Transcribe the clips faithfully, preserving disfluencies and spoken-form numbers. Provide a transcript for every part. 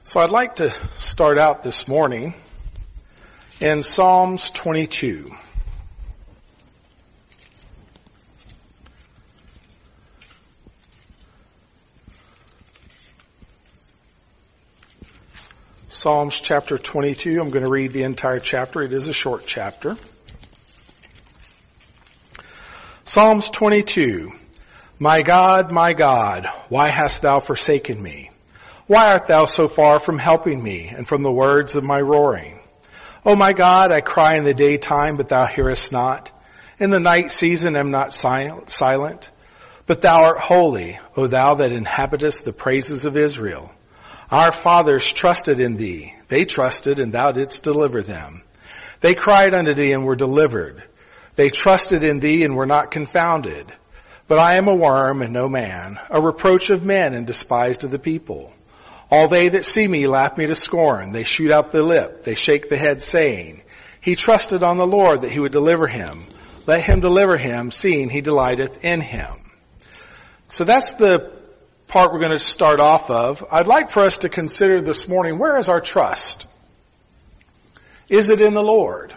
So I'd like to start out this morning in Psalms twenty-two. Psalms chapter twenty-two. I'm going to read the entire chapter. It is a short chapter. Psalms twenty-two. My God, my God, why hast thou forsaken me? Why art thou so far from helping me and from the words of my roaring? O my God, I cry in the daytime, but thou hearest not. In the night season am not silent. But thou art holy, O thou that inhabitest the praises of Israel. Our fathers trusted in thee. They trusted, and thou didst deliver them. They cried unto thee and were delivered. They trusted in thee and were not confounded. But I am a worm and no man, a reproach of men and despised of the people. All they that see me laugh me to scorn. They shoot out the lip. They shake the head, saying, He trusted on the Lord that he would deliver him. Let him deliver him, seeing he delighteth in him. So that's the part we're going to start off of. I'd like for us to consider this morning, where is our trust? Is it in the Lord?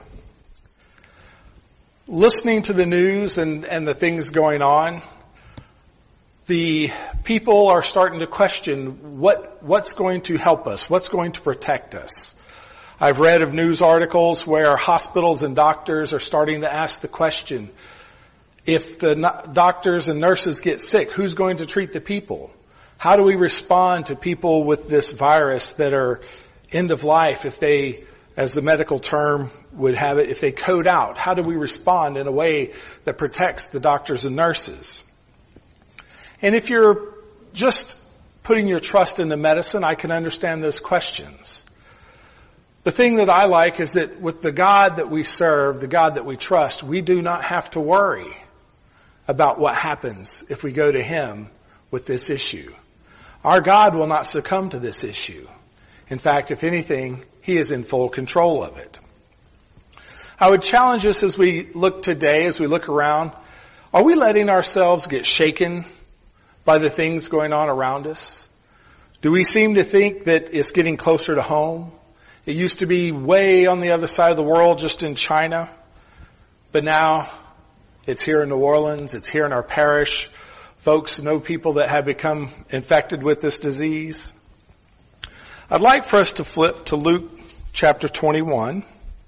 Listening to the news and, and the things going on, the people are starting to question what, what's going to help us, what's going to protect us. I've read of news articles where hospitals and doctors are starting to ask the question, if the doctors and nurses get sick, who's going to treat the people? How do we respond to people with this virus that are end of life, if they, as the medical term would have it, if they code out? How do we respond in a way that protects the doctors and nurses? And if you're just putting your trust in the medicine, I can understand those questions. The thing that I like is that with the God that we serve, the God that we trust, we do not have to worry about what happens if we go to Him with this issue. Our God will not succumb to this issue. In fact, if anything, He is in full control of it. I would challenge us as we look today, as we look around, are we letting ourselves get shaken by the things going on around us? Do we seem to think that it's getting closer to home? It used to be way on the other side of the world, just in China. But now it's here in New Orleans. It's here in our parish. Folks know people that have become infected with this disease. I'd like for us to flip to Luke chapter twenty-one.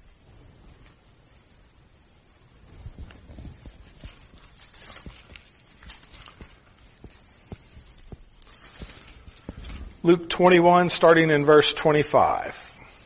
Luke twenty-one, starting in verse twenty-five.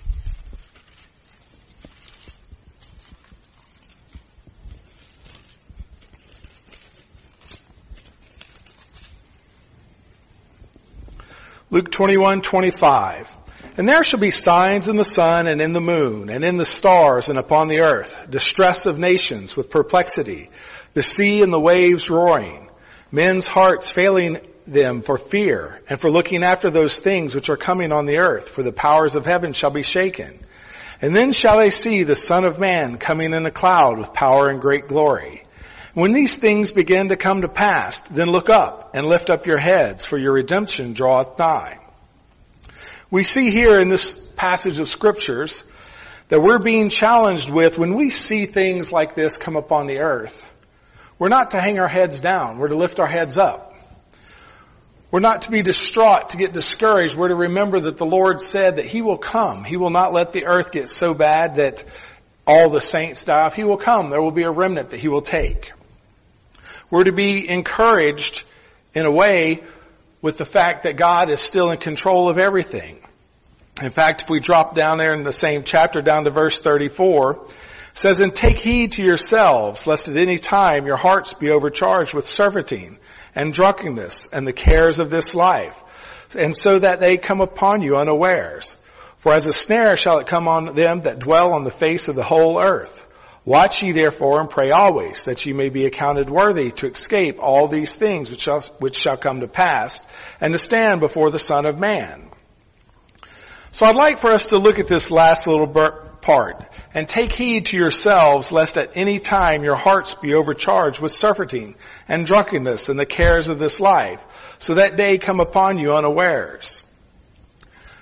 Luke twenty-one, twenty-five. And there shall be signs in the sun and in the moon and in the stars and upon the earth, distress of nations with perplexity, the sea and the waves roaring, men's hearts failing them for fear and for looking after those things which are coming on the earth, for the powers of heaven shall be shaken. And then shall they see the Son of Man coming in a cloud with power and great glory. When these things begin to come to pass, then look up and lift up your heads, for your redemption draweth nigh. We see here in this passage of scriptures that we're being challenged with, when we see things like this come upon the earth, we're not to hang our heads down, we're to lift our heads up. We're not to be distraught, to get discouraged. We're to remember that the Lord said that He will come. He will not let the earth get so bad that all the saints die off. He will come. There will be a remnant that He will take. We're to be encouraged in a way with the fact that God is still in control of everything. In fact, if we drop down there in the same chapter, down to verse thirty-four, it says, And take heed to yourselves, lest at any time your hearts be overcharged with surfeiting and drunkenness and the cares of this life, and so that they come upon you unawares. For as a snare shall it come on them that dwell on the face of the whole earth. Watch ye therefore and pray always, that ye may be accounted worthy to escape all these things which shall, which shall come to pass, and to stand before the Son of Man. So I'd like for us to look at this last little part. And take heed to yourselves, lest at any time your hearts be overcharged with surfeiting and drunkenness and the cares of this life, so that day come upon you unawares.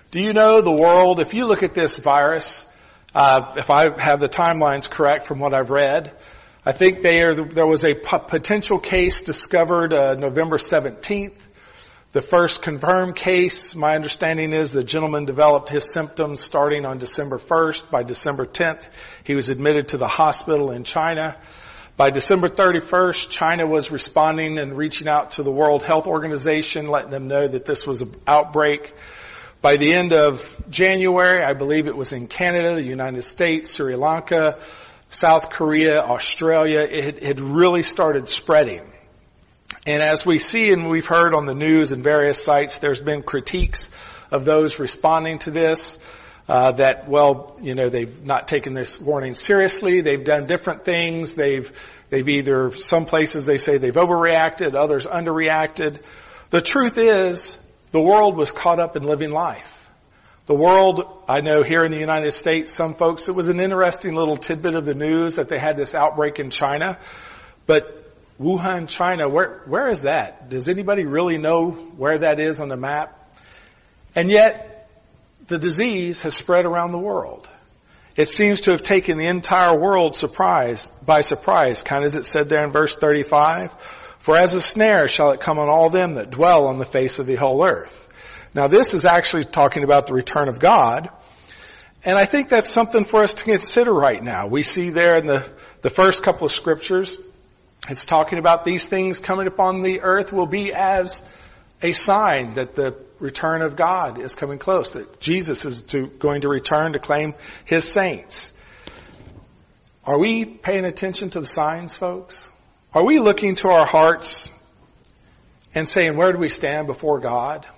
Do you know the world, if you look at this virus, uh, if I have the timelines correct from what I've read, I think they are, there was a p- potential case discovered uh, November seventeenth. The first confirmed case, my understanding is the gentleman developed his symptoms starting on December first. By December tenth, he was admitted to the hospital in China. By December thirty-first, China was responding and reaching out to the World Health Organization, letting them know that this was an outbreak. By the end of January, I believe it was in Canada, the United States, Sri Lanka, South Korea, Australia, it had really started spreading. And as we see and we've heard on the news and various sites, there's been critiques of those responding to this, uh, that, well, you know, they've not taken this warning seriously. They've done different things. They've, they've either, some places they say they've overreacted, others underreacted. The truth is, the world was caught up in living life. The world, I know here in the United States, some folks, it was an interesting little tidbit of the news that they had this outbreak in China, but Wuhan, China, where, where is that? Does anybody really know where that is on the map? And yet, the disease has spread around the world. It seems to have taken the entire world surprised, by surprise, kind of as it said there in verse thirty-five. For as a snare shall it come on all them that dwell on the face of the whole earth. Now this is actually talking about the return of God. And I think that's something for us to consider right now. We see there in the, the first couple of scriptures, it's talking about these things coming upon the earth will be as a sign that the return of God is coming close, that Jesus is to, going to return to claim his saints. Are we paying attention to the signs, folks? Are we looking to our hearts and saying, where do we stand before God?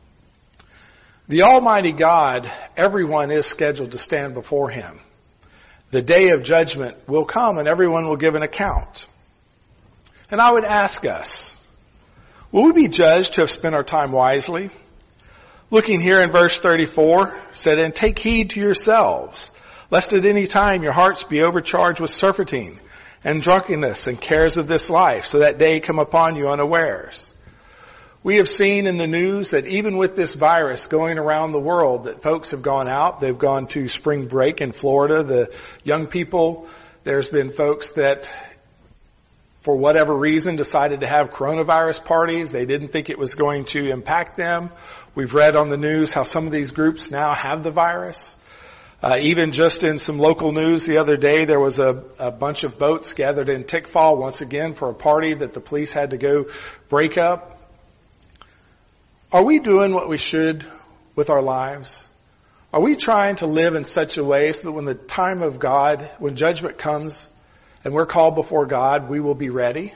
The Almighty God, everyone is scheduled to stand before him. The day of judgment will come and everyone will give an account. And I would ask us, will we be judged to have spent our time wisely? Looking here in verse thirty-four, said, and take heed to yourselves, lest at any time your hearts be overcharged with surfeiting and drunkenness and cares of this life, so that day come upon you unawares. We have seen in the news that even with this virus going around the world, that folks have gone out. They've gone to spring break in Florida. The young people, there's been folks that, for whatever reason, decided to have coronavirus parties. They didn't think it was going to impact them. We've read on the news how some of these groups now have the virus. Uh, even just in some local news the other day, there was a, a bunch of boats gathered in Tickfall once again for a party that the police had to go break up. Are we doing what we should with our lives? Are we trying to live in such a way so that when the time of God, when judgment comes, and we're called before God, we will be ready?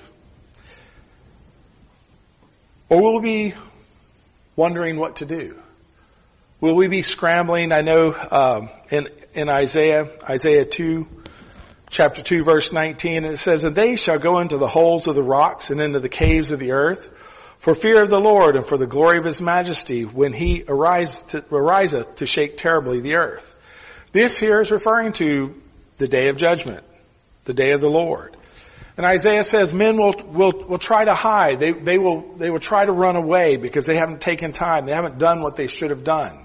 Or will we be wondering what to do? Will we be scrambling? I know um, in, in Isaiah, Isaiah two, chapter two, verse nineteen, it says, and they shall go into the holes of the rocks and into the caves of the earth, for fear of the Lord and for the glory of his majesty, when he ariseth to, ariseth to shake terribly the earth. This here is referring to the day of judgment, the day of the Lord. And Isaiah says men will, will, will try to hide. They, they will, they will try to run away because they haven't taken time. They haven't done what they should have done.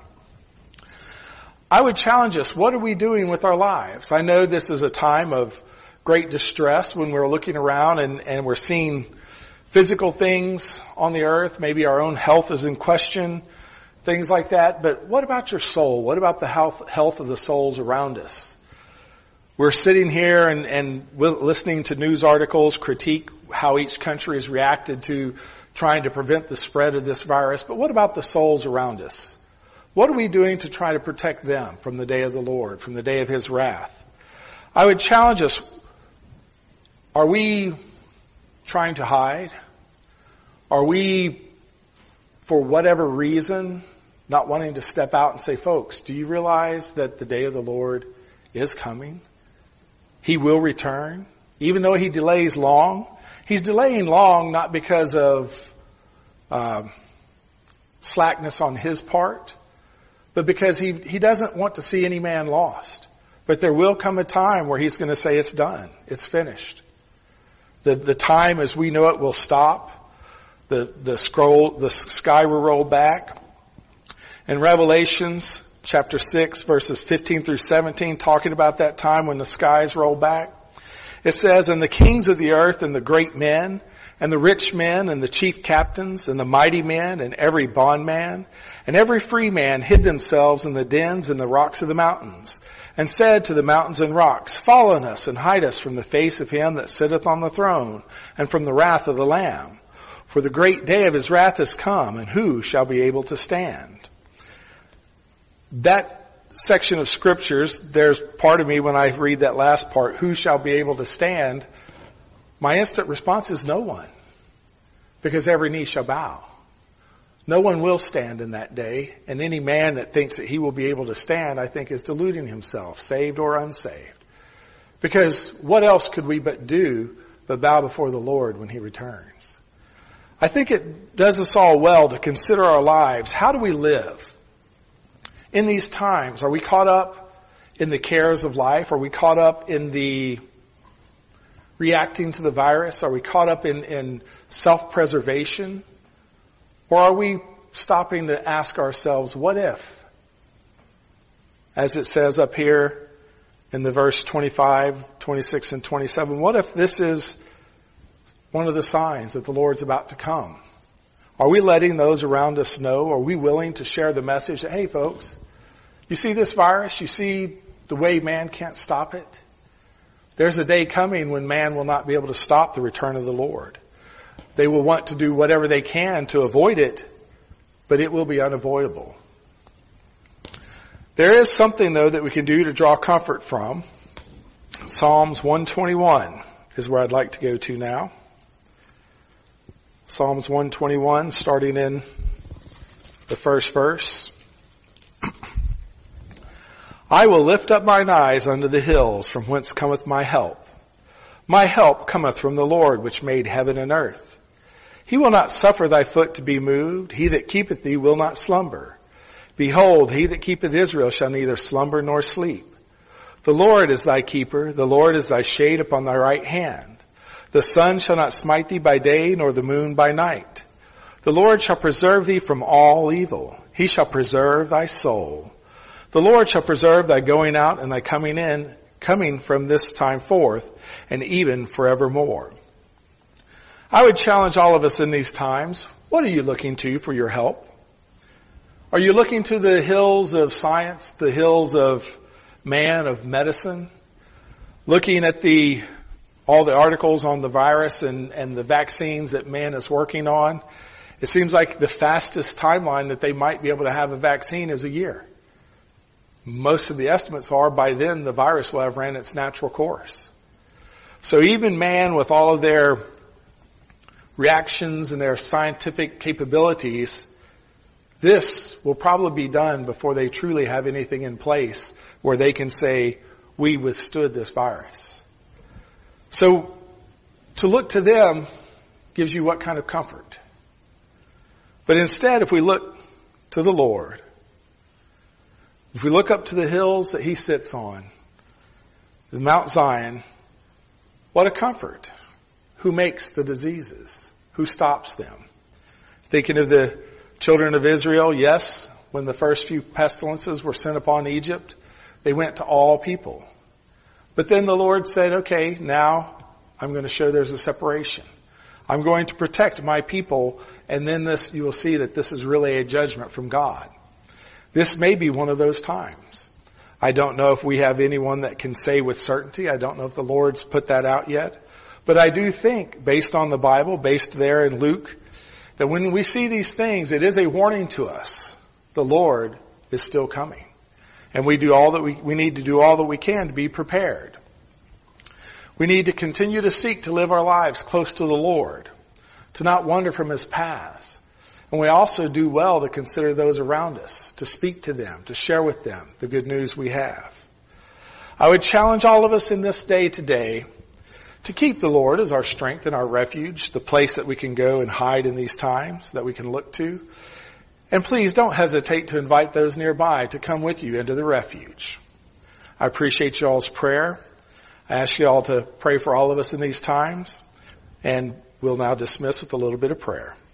I would challenge us, what are we doing with our lives? I know this is a time of great distress when we're looking around and, and we're seeing physical things on the earth. Maybe our own health is in question, things like that. But what about your soul? What about the health, health of the souls around us? We're sitting here and, and listening to news articles critique how each country has reacted to trying to prevent the spread of this virus. But what about the souls around us? What are we doing to try to protect them from the day of the Lord, from the day of his wrath? I would challenge us, are we trying to hide? Are we, for whatever reason, not wanting to step out and say, folks, do you realize that the day of the Lord is coming? He will return. Even though he delays long, he's delaying long not because of um, slackness on his part, but because he, he doesn't want to see any man lost. But there will come a time where he's going to say it's done. It's finished. The, the time as we know it will stop. The, the scroll, the sky will roll back. In Revelations chapter six, verses fifteen through seventeen, talking about that time when the skies roll back, it says, "And the kings of the earth and the great men and the rich men and the chief captains and the mighty men and every bondman and every free man hid themselves in the dens and the rocks of the mountains, and said to the mountains and rocks, Fall on us and hide us from the face of him that sitteth on the throne and from the wrath of the Lamb. For the great day of his wrath is come, and who shall be able to stand?" That section of scriptures, there's part of me when I read that last part, who shall be able to stand? My instant response is no one. Because every knee shall bow. No one will stand in that day, and any man that thinks that he will be able to stand, I think, is deluding himself, saved or unsaved. Because what else could we but do but bow before the Lord when he returns? I think it does us all well to consider our lives. How do we live in these times? Are we caught up in the cares of life? Are we caught up in the reacting to the virus? Are we caught up in, in self-preservation? Or are we stopping to ask ourselves, what if? As it says up here in the verse twenty-five, twenty-six, and twenty-seven, what if this is one of the signs that the Lord's about to come? Are we letting those around us know? Are we willing to share the message that, hey folks, you see this virus? You see the way man can't stop it? There's a day coming when man will not be able to stop the return of the Lord. They will want to do whatever they can to avoid it, but it will be unavoidable. There is something, though, that we can do to draw comfort from. Psalms one twenty-one is where I'd like to go to now. Psalms one twenty-one, starting in the first verse. "I will lift up mine eyes unto the hills, from whence cometh my help. My help cometh from the Lord, which made heaven and earth. He will not suffer thy foot to be moved. He that keepeth thee will not slumber. Behold, he that keepeth Israel shall neither slumber nor sleep. The Lord is thy keeper. The Lord is thy shade upon thy right hand. The sun shall not smite thee by day, nor the moon by night. The Lord shall preserve thee from all evil. He shall preserve thy soul. The Lord shall preserve thy going out and thy coming in, coming from this time forth, and even forevermore." I would challenge all of us in these times, what are you looking to for your help? Are you looking to the hills of science, the hills of man, of medicine? Looking at the all the articles on the virus and, and the vaccines that man is working on? It seems like the fastest timeline that they might be able to have a vaccine is a year. Most of the estimates are by then the virus will have ran its natural course. So even man, with all of their reactions and their scientific capabilities, this will probably be done before they truly have anything in place where they can say, we withstood this virus. So to look to them gives you what kind of comfort? But instead, if we look to the Lord, if we look up to the hills that he sits on, the Mount Zion, what a comfort. Who makes the diseases? Who stops them? Thinking of the children of Israel, yes, when the first few pestilences were sent upon Egypt, they went to all people. But then the Lord said, okay, now I'm going to show there's a separation. I'm going to protect my people, and then this, you will see that this is really a judgment from God. This may be one of those times. I don't know if we have anyone that can say with certainty. I don't know if the Lord's put that out yet. But I do think, based on the Bible, based there in Luke, that when we see these things, it is a warning to us. The Lord is still coming. And we do all that we, we need to do all that we can to be prepared. We need to continue to seek to live our lives close to the Lord, to not wander from his paths. And we also do well to consider those around us, to speak to them, to share with them the good news we have. I would challenge all of us in this day today to keep the Lord as our strength and our refuge, the place that we can go and hide in these times, that we can look to. And please don't hesitate to invite those nearby to come with you into the refuge. I appreciate y'all's prayer. I ask you all to pray for all of us in these times, and we'll now dismiss with a little bit of prayer.